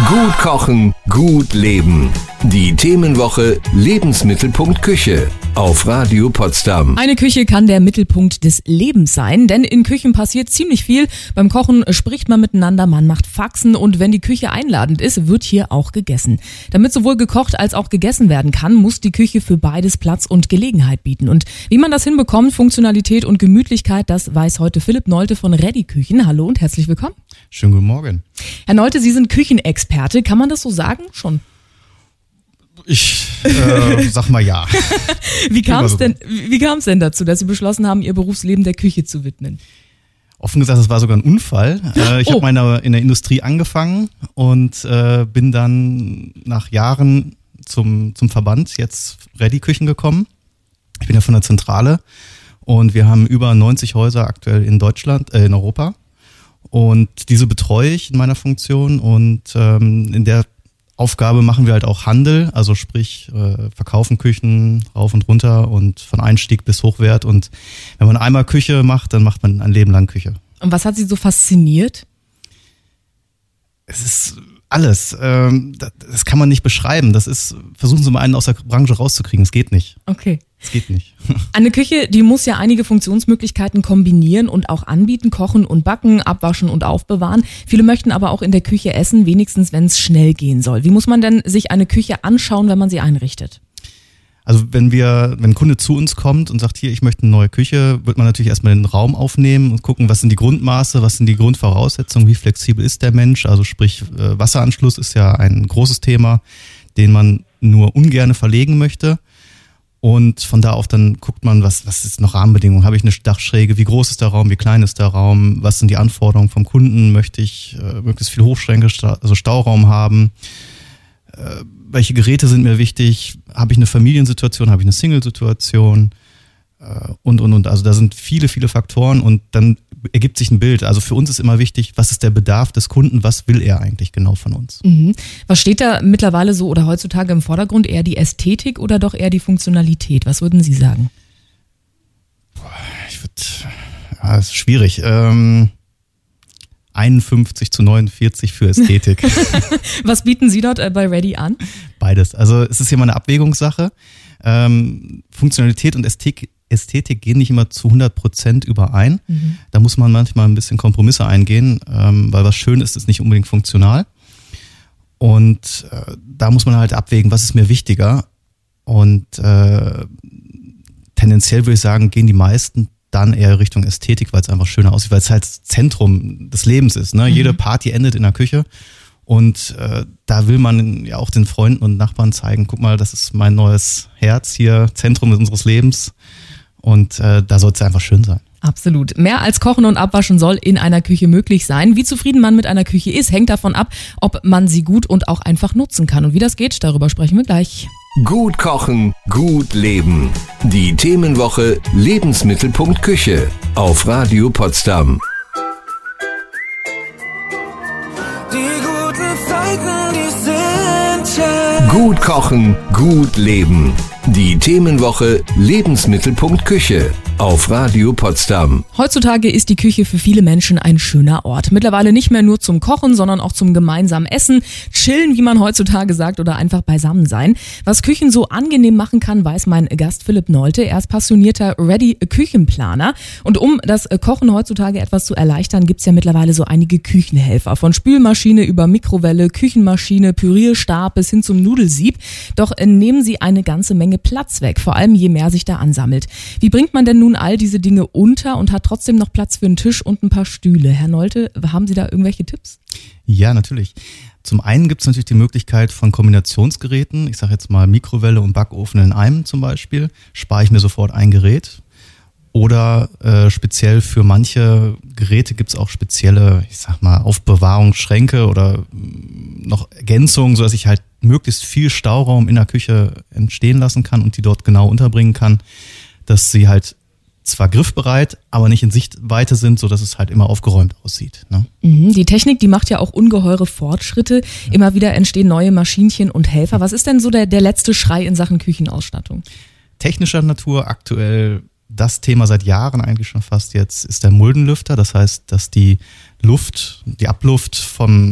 Gut kochen, gut leben. Die Themenwoche Lebensmittelpunkt Küche auf Radio Potsdam. Eine Küche kann der Mittelpunkt des Lebens sein, denn in Küchen passiert ziemlich viel. Beim Kochen spricht man miteinander, man macht Faxen und wenn die Küche einladend ist, wird hier auch gegessen. Damit sowohl gekocht als auch gegessen werden kann, muss die Küche für beides Platz und Gelegenheit bieten. Und wie man das hinbekommt, Funktionalität und Gemütlichkeit, das weiß heute Philipp Nolte von Ready Küchen. Hallo und herzlich willkommen. Schönen guten Morgen. Herr Nolte, Sie sind Küchenexperte. Kann man das so sagen? Schon. Ich sag mal ja. Wie kam es denn dazu, dass Sie beschlossen haben, Ihr Berufsleben der Küche zu widmen? Offen gesagt, das war sogar ein Unfall. Ich habe in der Industrie angefangen und bin dann nach Jahren zum Verband, jetzt Ready Küchen, gekommen. Ich bin ja von der Zentrale und wir haben über 90 Häuser aktuell in Deutschland, in Europa. Und diese betreue ich in meiner Funktion und in der Aufgabe machen wir halt auch Handel, also sprich verkaufen Küchen rauf und runter und von Einstieg bis Hochwert. Und wenn man einmal Küche macht, dann macht man ein Leben lang Küche. Und was hat Sie so fasziniert? Es ist alles. Das kann man nicht beschreiben. Versuchen Sie mal einen aus der Branche rauszukriegen. Es geht nicht. Okay. Es geht nicht. Eine Küche, die muss ja einige Funktionsmöglichkeiten kombinieren und auch anbieten, kochen und backen, abwaschen und aufbewahren. Viele möchten aber auch in der Küche essen, wenigstens wenn es schnell gehen soll. Wie muss man denn sich eine Küche anschauen, wenn man sie einrichtet? Also wenn ein Kunde zu uns kommt und sagt, hier, ich möchte eine neue Küche, wird man natürlich erstmal den Raum aufnehmen und gucken, was sind die Grundmaße, was sind die Grundvoraussetzungen, wie flexibel ist der Mensch. Also sprich, Wasseranschluss ist ja ein großes Thema, den man nur ungerne verlegen möchte. Und von da auf dann guckt man, was ist noch Rahmenbedingungen? Habe ich eine Dachschräge? Wie groß ist der Raum? Wie klein ist der Raum? Was sind die Anforderungen vom Kunden? Möchte ich möglichst viel Hochschränke, also Stauraum haben? Welche Geräte sind mir wichtig? Habe ich eine Familiensituation? Habe ich eine Single-Situation? Und. Also da sind viele, viele Faktoren und dann ergibt sich ein Bild. Also für uns ist immer wichtig, was ist der Bedarf des Kunden? Was will er eigentlich genau von uns? Mhm. Was steht da mittlerweile so oder heutzutage im Vordergrund? Eher die Ästhetik oder doch eher die Funktionalität? Was würden Sie sagen? Das ist schwierig. 51:49 für Ästhetik. Was bieten Sie dort bei Ready an? Beides. Also es ist hier mal eine Abwägungssache. Funktionalität und Ästhetik gehen nicht immer zu 100% überein. Mhm. Da muss man manchmal ein bisschen Kompromisse eingehen, weil was schön ist, ist nicht unbedingt funktional. Und da muss man halt abwägen, was ist mir wichtiger. Und tendenziell würde ich sagen, gehen die meisten dann eher Richtung Ästhetik, weil es einfach schöner aussieht, weil es halt Zentrum des Lebens ist. Ne? Mhm. Jede Party endet in der Küche und da will man ja auch den Freunden und Nachbarn zeigen, guck mal, das ist mein neues Herz hier, Zentrum unseres Lebens und da soll es einfach schön sein. Absolut. Mehr als Kochen und Abwaschen soll in einer Küche möglich sein. Wie zufrieden man mit einer Küche ist, hängt davon ab, ob man sie gut und auch einfach nutzen kann. Und wie das geht, darüber sprechen wir gleich. Gut kochen, gut leben. Die Themenwoche Lebensmittelpunkt Küche auf Radio Potsdam. Die guten Zeiten, die sind ja. Gut kochen, gut leben. Die Themenwoche Lebensmittelpunkt Küche auf Radio Potsdam. Heutzutage ist die Küche für viele Menschen ein schöner Ort. Mittlerweile nicht mehr nur zum Kochen, sondern auch zum gemeinsamen Essen, chillen, wie man heutzutage sagt, oder einfach beisammen sein. Was Küchen so angenehm machen kann, weiß mein Gast Philipp Nolte. Er ist passionierter Ready-Küchenplaner. Und um das Kochen heutzutage etwas zu erleichtern, gibt's ja mittlerweile so einige Küchenhelfer. Von Spülmaschine über Mikrowelle, Küchenmaschine, Pürierstab bis hin zum Nudelsieb. Doch nehmen sie eine ganze Menge Platz weg, vor allem je mehr sich da ansammelt. Wie bringt man denn nun all diese Dinge unter und hat trotzdem noch Platz für einen Tisch und ein paar Stühle? Herr Nolte, haben Sie da irgendwelche Tipps? Ja, natürlich. Zum einen gibt es natürlich die Möglichkeit von Kombinationsgeräten. Ich sage jetzt mal Mikrowelle und Backofen in einem zum Beispiel. Spare ich mir sofort ein Gerät. Oder speziell für manche Geräte gibt es auch spezielle, ich sag mal, Aufbewahrungsschränke oder noch Ergänzungen, sodass ich halt möglichst viel Stauraum in der Küche entstehen lassen kann und die dort genau unterbringen kann, dass sie halt zwar griffbereit, aber nicht in Sichtweite sind, sodass es halt immer aufgeräumt aussieht. Ne? Die Technik, die macht ja auch ungeheure Fortschritte. Ja. Immer wieder entstehen neue Maschinchen und Helfer. Was ist denn so der letzte Schrei in Sachen Küchenausstattung? Technischer Natur aktuell das Thema seit Jahren eigentlich schon fast jetzt ist der Muldenlüfter. Das heißt, dass die Luft, die Abluft vom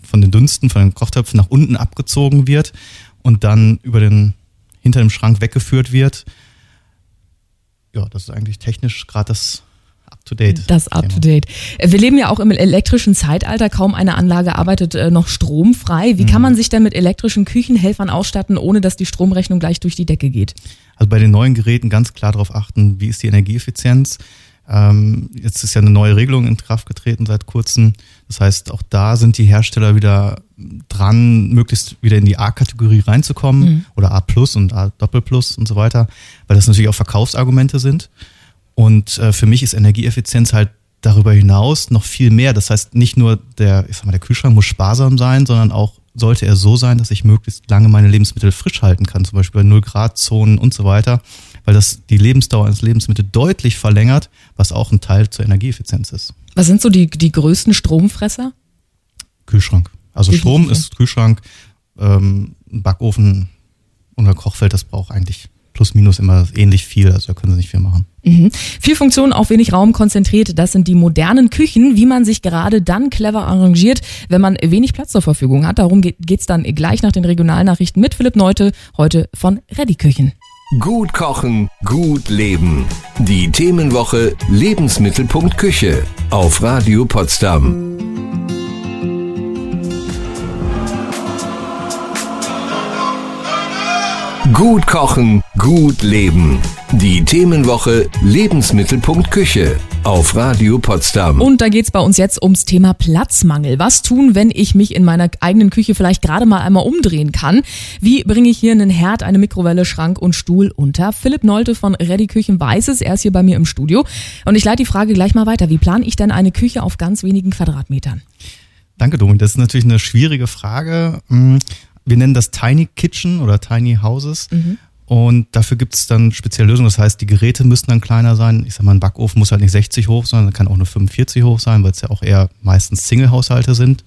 von den Dünsten, von den Kochtöpfen nach unten abgezogen wird und dann hinter dem Schrank weggeführt wird. Ja, das ist eigentlich technisch gerade das Up-to-Date. Das Up-to-Date. Wir leben ja auch im elektrischen Zeitalter. Kaum eine Anlage arbeitet noch stromfrei. Wie kann man sich denn mit elektrischen Küchenhelfern ausstatten, ohne dass die Stromrechnung gleich durch die Decke geht? Also bei den neuen Geräten ganz klar darauf achten, wie ist die Energieeffizienz. Jetzt ist ja eine neue Regelung in Kraft getreten seit kurzem. Das heißt, auch da sind die Hersteller wieder dran, möglichst wieder in die A-Kategorie reinzukommen oder A+ und A+ und so weiter, weil das natürlich auch Verkaufsargumente sind. Und für mich ist Energieeffizienz halt darüber hinaus noch viel mehr. Das heißt, nicht nur der Kühlschrank muss sparsam sein, sondern auch sollte er so sein, dass ich möglichst lange meine Lebensmittel frisch halten kann, zum Beispiel bei 0-Grad-Zonen und so weiter, weil das die Lebensdauer eines Lebensmittels deutlich verlängert, was auch ein Teil zur Energieeffizienz ist. Was sind so die größten Stromfresser? Kühlschrank. Also Strom ist Kühlschrank, ein Backofen und ein Kochfeld, das braucht eigentlich plus minus immer ähnlich viel, also da können Sie nicht viel machen. Viel Funktion auf wenig Raum konzentriert, das sind die modernen Küchen, wie man sich gerade dann clever arrangiert, wenn man wenig Platz zur Verfügung hat. Darum geht's dann gleich nach den Regionalnachrichten mit Philipp Neute, heute von Ready Küchen. Gut kochen, gut leben. Die Themenwoche Lebensmittelpunkt-Küche auf Radio Potsdam. Gut kochen, gut leben. Die Themenwoche Lebensmittelpunkt-Küche auf Radio Potsdam. Und da geht's bei uns jetzt ums Thema Platzmangel. Was tun, wenn ich mich in meiner eigenen Küche vielleicht gerade mal einmal umdrehen kann? Wie bringe ich hier einen Herd, eine Mikrowelle, Schrank und Stuhl unter? Philipp Neute von Ready Küchen weiß es. Er ist hier bei mir im Studio. Und ich leite die Frage gleich mal weiter. Wie plane ich denn eine Küche auf ganz wenigen Quadratmetern? Danke, Domin. Das ist natürlich eine schwierige Frage. Wir nennen das Tiny Kitchen oder Tiny Houses. Und dafür gibt es dann spezielle Lösungen. Das heißt, die Geräte müssen dann kleiner sein. Ich sag mal, ein Backofen muss halt nicht 60 hoch, sondern kann auch nur 45 hoch sein, weil es ja auch eher meistens Single-Haushalte sind.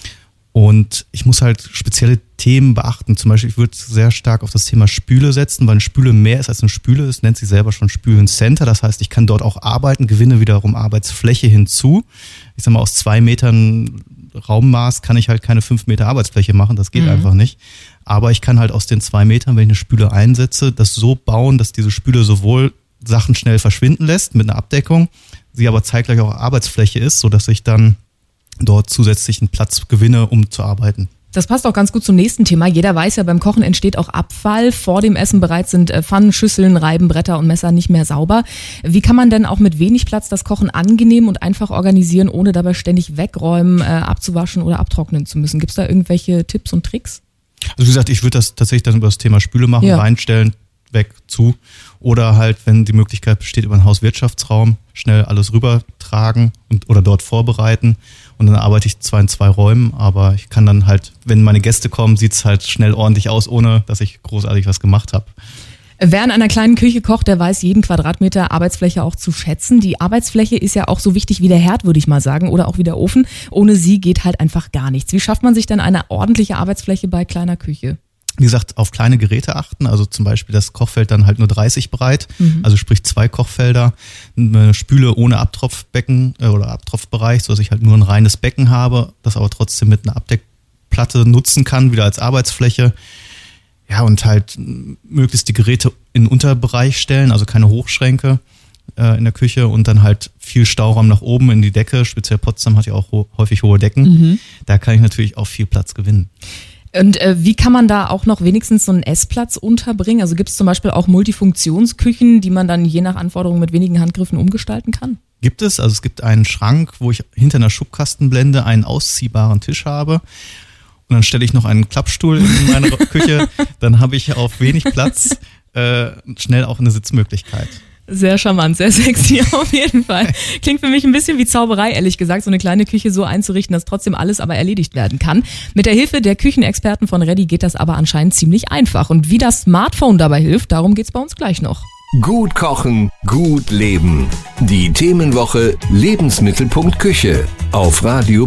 Und ich muss halt spezielle Themen beachten. Zum Beispiel, ich würde sehr stark auf das Thema Spüle setzen, weil eine Spüle mehr ist als eine Spüle. Es nennt sich selber schon Spülencenter. Das heißt, ich kann dort auch arbeiten, gewinne wiederum Arbeitsfläche hinzu. Ich sag mal, aus 2 Metern Raummaß kann ich halt keine 5 Meter Arbeitsfläche machen. Das geht einfach nicht. Aber ich kann halt aus den 2 Metern, wenn ich eine Spüle einsetze, das so bauen, dass diese Spüle sowohl Sachen schnell verschwinden lässt mit einer Abdeckung, sie aber zeitgleich auch Arbeitsfläche ist, sodass ich dann dort zusätzlichen Platz gewinne, um zu arbeiten. Das passt auch ganz gut zum nächsten Thema. Jeder weiß ja, beim Kochen entsteht auch Abfall. Vor dem Essen bereits sind Pfannen, Schüsseln, Reibenbretter und Messer nicht mehr sauber. Wie kann man denn auch mit wenig Platz das Kochen angenehm und einfach organisieren, ohne dabei ständig wegräumen, abzuwaschen oder abtrocknen zu müssen? Gibt es da irgendwelche Tipps und Tricks? Also wie gesagt, ich würde das tatsächlich dann über das Thema Spüle machen, reinstellen, weg, zu. Oder halt, wenn die Möglichkeit besteht, über einen Hauswirtschaftsraum schnell alles rübertragen oder dort vorbereiten. Und dann arbeite ich zwar in 2 Räumen, aber ich kann dann halt, wenn meine Gäste kommen, sieht es halt schnell ordentlich aus, ohne dass ich großartig was gemacht habe. Wer in einer kleinen Küche kocht, der weiß jeden Quadratmeter Arbeitsfläche auch zu schätzen. Die Arbeitsfläche ist ja auch so wichtig wie der Herd, würde ich mal sagen, oder auch wie der Ofen. Ohne sie geht halt einfach gar nichts. Wie schafft man sich denn eine ordentliche Arbeitsfläche bei kleiner Küche? Wie gesagt, auf kleine Geräte achten, also zum Beispiel das Kochfeld dann halt nur 30 breit, also sprich 2 Kochfelder, eine Spüle ohne Abtropfbecken oder Abtropfbereich, sodass ich halt nur ein reines Becken habe, das aber trotzdem mit einer Abdeckplatte nutzen kann, wieder als Arbeitsfläche. Ja, und halt möglichst die Geräte in den Unterbereich stellen, also keine Hochschränke in der Küche und dann halt viel Stauraum nach oben in die Decke, speziell Potsdam hat ja auch häufig hohe Decken, da kann ich natürlich auch viel Platz gewinnen. Und wie kann man da auch noch wenigstens so einen Essplatz unterbringen? Also gibt es zum Beispiel auch Multifunktionsküchen, die man dann je nach Anforderung mit wenigen Handgriffen umgestalten kann? Gibt es. Also es gibt einen Schrank, wo ich hinter einer Schubkastenblende einen ausziehbaren Tisch habe. Und dann stelle ich noch einen Klappstuhl in meine Küche. Dann habe ich auf wenig Platz schnell auch eine Sitzmöglichkeit. Sehr charmant, sehr sexy auf jeden Fall. Klingt für mich ein bisschen wie Zauberei, ehrlich gesagt, so eine kleine Küche so einzurichten, dass trotzdem alles aber erledigt werden kann. Mit der Hilfe der Küchenexperten von Ready geht das aber anscheinend ziemlich einfach. Und wie das Smartphone dabei hilft, darum geht's bei uns gleich noch. Gut kochen, gut leben. Die Themenwoche Lebensmittelpunkt-Küche auf Radio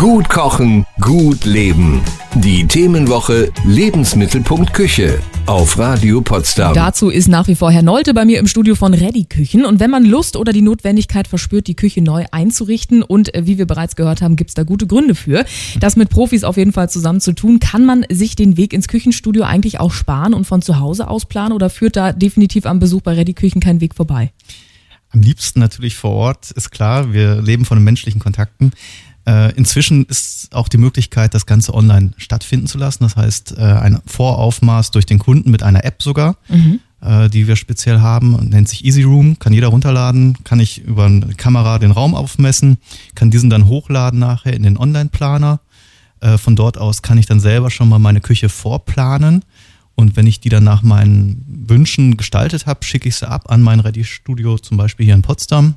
Gut kochen, gut leben. Die Themenwoche Lebensmittelpunkt-Küche auf Radio Potsdam. Dazu ist nach wie vor Herr Nolte bei mir im Studio von Ready Küchen. Und wenn man Lust oder die Notwendigkeit verspürt, die Küche neu einzurichten und wie wir bereits gehört haben, gibt's da gute Gründe für, das mit Profis auf jeden Fall zusammen zu tun, kann man sich den Weg ins Küchenstudio eigentlich auch sparen und von zu Hause aus planen oder führt da definitiv am Besuch bei Ready Küchen kein Weg vorbei? Am liebsten natürlich vor Ort, ist klar. Wir leben von den menschlichen Kontakten. Inzwischen ist auch die Möglichkeit, das Ganze online stattfinden zu lassen. Das heißt, ein Voraufmaß durch den Kunden mit einer App sogar, die wir speziell haben, nennt sich Easy Room, kann jeder runterladen, kann ich über eine Kamera den Raum aufmessen, kann diesen dann hochladen nachher in den Online-Planer. Von dort aus kann ich dann selber schon mal meine Küche vorplanen. Und wenn ich die dann nach meinen Wünschen gestaltet habe, schicke ich sie ab an mein Ready-Studio, zum Beispiel hier in Potsdam.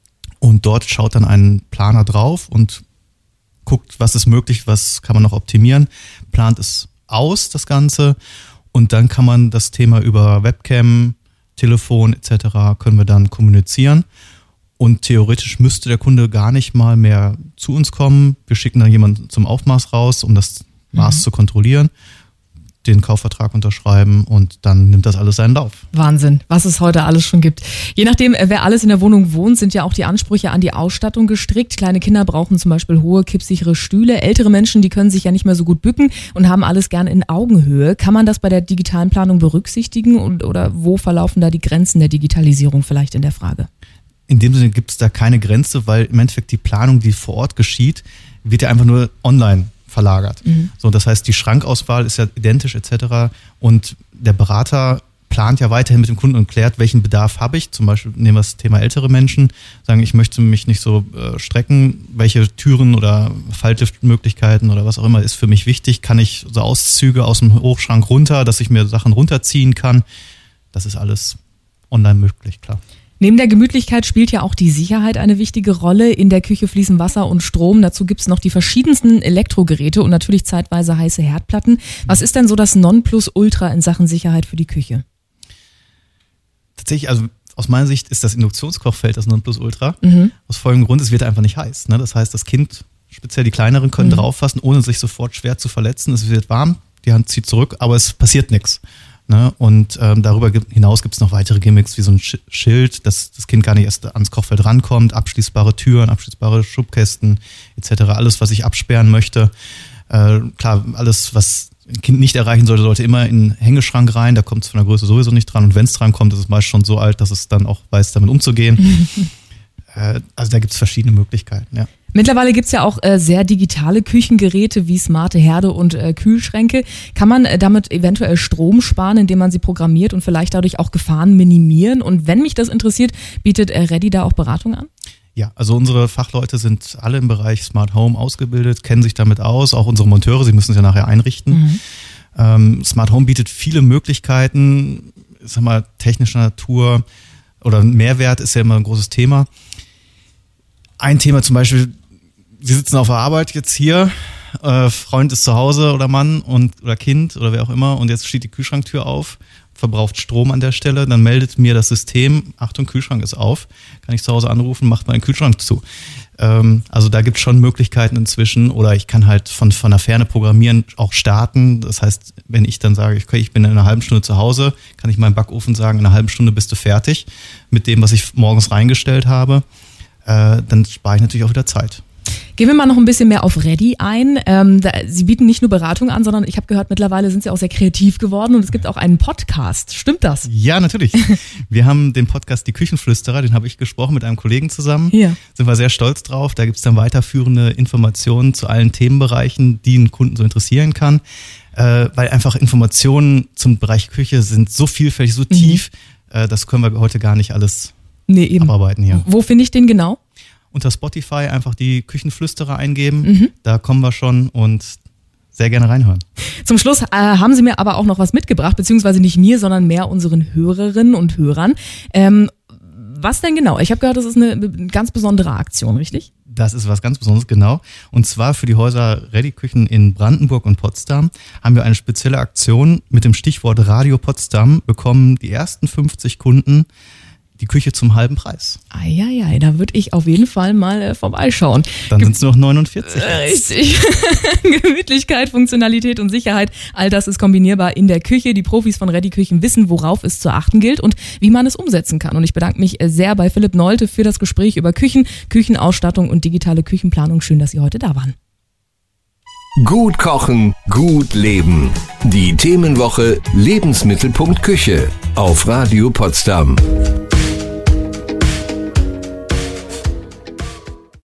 Und dort schaut dann ein Planer drauf und guckt, was ist möglich, was kann man noch optimieren, plant es aus, das Ganze. Und dann kann man das Thema über Webcam, Telefon etc. können wir dann kommunizieren. Und theoretisch müsste der Kunde gar nicht mal mehr zu uns kommen. Wir schicken dann jemanden zum Aufmaß raus, um das Maß zu kontrollieren, den Kaufvertrag unterschreiben und dann nimmt das alles seinen Lauf. Wahnsinn, was es heute alles schon gibt. Je nachdem, wer alles in der Wohnung wohnt, sind ja auch die Ansprüche an die Ausstattung gestrickt. Kleine Kinder brauchen zum Beispiel hohe, kippsichere Stühle. Ältere Menschen, die können sich ja nicht mehr so gut bücken und haben alles gern in Augenhöhe. Kann man das bei der digitalen Planung berücksichtigen oder wo verlaufen da die Grenzen der Digitalisierung vielleicht in der Frage? In dem Sinne gibt es da keine Grenze, weil im Endeffekt die Planung, die vor Ort geschieht, wird ja einfach nur online verlagert. So, das heißt, die Schrankauswahl ist ja identisch etc. Und der Berater plant ja weiterhin mit dem Kunden und klärt, welchen Bedarf habe ich. Zum Beispiel nehmen wir das Thema ältere Menschen, sagen, ich möchte mich nicht so strecken, welche Türen oder Faltliftmöglichkeiten oder was auch immer ist für mich wichtig. Kann ich so Auszüge aus dem Hochschrank runter, dass ich mir Sachen runterziehen kann. Das ist alles online möglich, klar. Neben der Gemütlichkeit spielt ja auch die Sicherheit eine wichtige Rolle. In der Küche fließen Wasser und Strom. Dazu gibt's noch die verschiedensten Elektrogeräte und natürlich zeitweise heiße Herdplatten. Was ist denn so das Nonplusultra in Sachen Sicherheit für die Küche? Tatsächlich, also aus meiner Sicht ist das Induktionskochfeld das Nonplusultra. Aus folgendem Grund, es wird einfach nicht heiß. Ne? Das heißt, das Kind, speziell die Kleineren, können drauffassen, ohne sich sofort schwer zu verletzen. Es wird warm, die Hand zieht zurück, aber es passiert nichts. Ne? Und darüber hinaus gibt es noch weitere Gimmicks wie so ein Schild, dass das Kind gar nicht erst ans Kochfeld rankommt, abschließbare Türen, abschließbare Schubkästen etc. Alles, was ich absperren möchte. Klar, alles, was ein Kind nicht erreichen sollte, sollte immer in den Hängeschrank rein. Da kommt es von der Größe sowieso nicht dran. Und wenn es dran kommt, ist es meist schon so alt, dass es dann auch weiß, damit umzugehen. Also da gibt es verschiedene Möglichkeiten, ja. Mittlerweile gibt's ja auch sehr digitale Küchengeräte wie smarte Herde und Kühlschränke. Kann man damit eventuell Strom sparen, indem man sie programmiert und vielleicht dadurch auch Gefahren minimieren? Und wenn mich das interessiert, bietet Ready da auch Beratung an? Ja, also unsere Fachleute sind alle im Bereich Smart Home ausgebildet, kennen sich damit aus, auch unsere Monteure, sie müssen es ja nachher einrichten. Smart Home bietet viele Möglichkeiten, ich sag mal, technischer Natur oder Mehrwert ist ja immer ein großes Thema. Ein Thema zum Beispiel, Sie sitzen auf der Arbeit jetzt hier, Freund ist zu Hause oder Mann oder Kind oder wer auch immer und jetzt steht die Kühlschranktür auf, verbraucht Strom an der Stelle, dann meldet mir das System, Achtung, Kühlschrank ist auf, kann ich zu Hause anrufen, macht meinen Kühlschrank zu. Also da gibt es schon Möglichkeiten inzwischen oder ich kann halt von der Ferne programmieren, auch starten. Das heißt, wenn ich dann sage, okay, ich bin in einer halben Stunde zu Hause, kann ich meinem Backofen sagen, in einer halben Stunde bist du fertig mit dem, was ich morgens reingestellt habe. Dann spare ich natürlich auch wieder Zeit. Gehen wir mal noch ein bisschen mehr auf Ready ein. Sie bieten nicht nur Beratung an, sondern ich habe gehört, mittlerweile sind Sie auch sehr kreativ geworden und es gibt auch einen Podcast. Stimmt das? Ja, natürlich. Wir haben den Podcast Die Küchenflüsterer, den habe ich gesprochen mit einem Kollegen zusammen. Ja. Sind wir sehr stolz drauf. Da gibt es dann weiterführende Informationen zu allen Themenbereichen, die einen Kunden so interessieren kann. Weil einfach Informationen zum Bereich Küche sind so vielfältig, so tief, das können wir heute gar nicht alles abarbeiten hier. Wo finde ich den genau? Unter Spotify einfach die Küchenflüsterer eingeben. Da kommen wir schon und sehr gerne reinhören. Zum Schluss haben Sie mir aber auch noch was mitgebracht, beziehungsweise nicht mir, sondern mehr unseren Hörerinnen und Hörern. Was denn genau? Ich habe gehört, das ist eine ganz besondere Aktion, richtig? Das ist was ganz Besonderes, genau. Und zwar für die Häuser Ready Küchen in Brandenburg und Potsdam haben wir eine spezielle Aktion mit dem Stichwort Radio Potsdam bekommen die ersten 50 Kunden die Küche zum halben Preis. Eieiei, da würde ich auf jeden Fall mal vorbeischauen. Dann sind es nur noch 49. Richtig. Gemütlichkeit, Funktionalität und Sicherheit, all das ist kombinierbar in der Küche. Die Profis von Ready Küchen wissen, worauf es zu achten gilt und wie man es umsetzen kann. Und ich bedanke mich sehr bei Philipp Nolte für das Gespräch über Küchen, Küchenausstattung und digitale Küchenplanung. Schön, dass Sie heute da waren. Gut kochen, gut leben. Die Themenwoche Lebensmittelpunkt Küche auf Radio Potsdam.